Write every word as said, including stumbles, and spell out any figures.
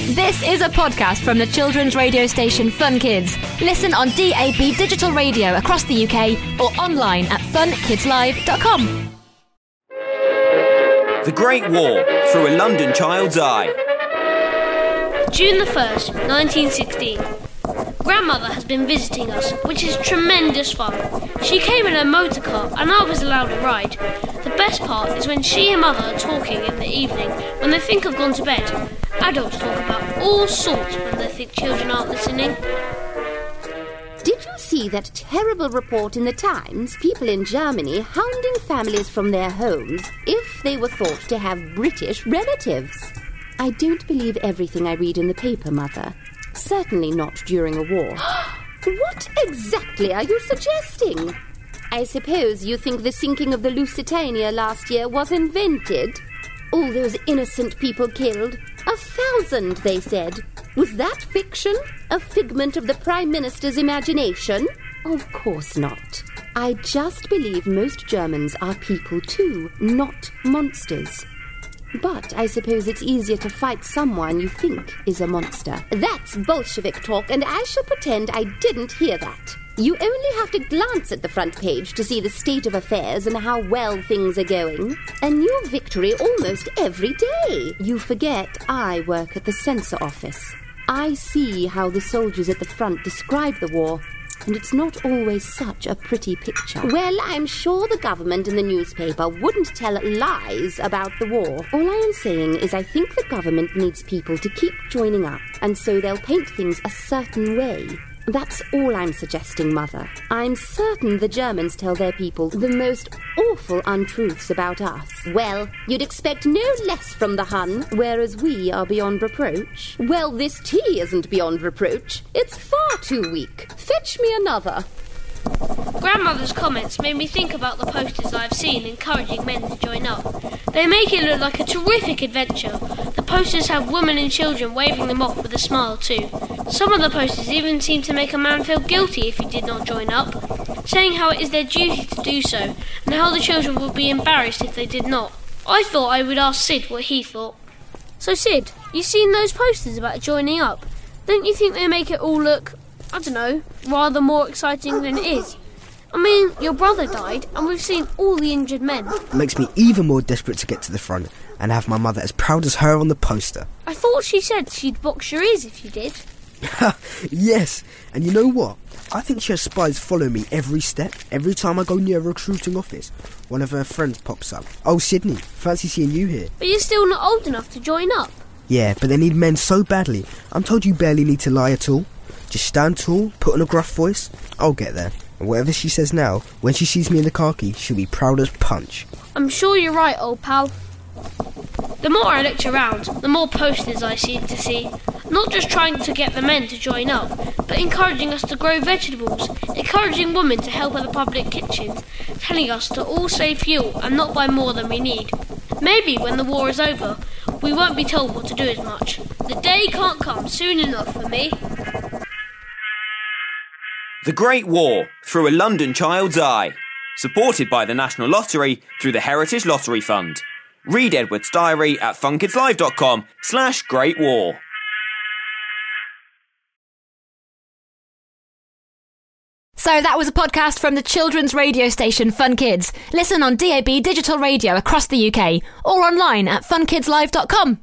This is a podcast from the children's radio station Fun Kids. Listen on D A B digital radio across the U K or online at fun kids live dot com. The Great War, through a London child's eye. June the first, nineteen sixteen. Grandmother has been visiting us, which is tremendous fun. She came in her motor car and I was allowed a ride. The best part is when she and Mother are talking in the evening when they think I've gone to bed. Adults talk about all sorts when they think children aren't listening. Did you see that terrible report in the Times? People in Germany hounding families from their homes if they were thought to have British relatives. I don't believe everything I read in the paper, Mother. Certainly not during a war. What exactly are you suggesting? I suppose you think the sinking of the Lusitania last year was invented? All those innocent people killed. A thousand, they said. Was that fiction? A figment of the Prime Minister's imagination? Of course not. I just believe most Germans are people too, not monsters. But I suppose it's easier to fight someone you think is a monster. That's Bolshevik talk, and I shall pretend I didn't hear that. You only have to glance at the front page to see the state of affairs and how well things are going. A new victory almost every day. You forget I work at the censor office. I see how the soldiers at the front describe the war, and it's not always such a pretty picture. Well, I'm sure the government and the newspaper wouldn't tell lies about the war. All I am saying is I think the government needs people to keep joining up, and so they'll paint things a certain way. That's all I'm suggesting, Mother. I'm certain the Germans tell their people the most awful untruths about us. Well, you'd expect no less from the Hun, whereas we are beyond reproach. Well, this tea isn't beyond reproach. It's far too weak. Fetch me another. Grandmother's comments made me think about the posters I've seen encouraging men to join up. They make it look like a terrific adventure. The posters have women and children waving them off with a smile too. Some of the posters even seem to make a man feel guilty if he did not join up, saying how it is their duty to do so, and how the children would be embarrassed if they did not. I thought I would ask Sid what he thought. So Sid, you seen those posters about joining up? Don't you think they make it all look, I don't know, rather more exciting than it is? I mean, your brother died, and we've seen all the injured men. It makes me even more desperate to get to the front and have my mother as proud as her on the poster. I thought she said she'd box your ears if you did. Yes, and you know what? I think she has spies follow me every step. Every time I go near a recruiting office, one of her friends pops up. Oh, Sydney, fancy seeing you here. But you're still not old enough to join up. Yeah, but they need men so badly. I'm told you barely need to lie at all. Just stand tall, put on a gruff voice. I'll get there. And whatever she says now, when she sees me in the khaki, she'll be proud as punch. I'm sure you're right, old pal. The more I looked around, the more posters I seemed to see. Not just trying to get the men to join up, but encouraging us to grow vegetables, encouraging women to help at the public kitchens, telling us to all save fuel and not buy more than we need. Maybe when the war is over, we won't be told what to do as much. The day can't come soon enough for me. The Great War, through a London child's eye. Supported by the National Lottery through the Heritage Lottery Fund. Read Edward's diary at fun kids live dot com slash Great War. So that was a podcast from the children's radio station Fun Kids. Listen on D A B digital radio across the U K or online at fun kids live dot com.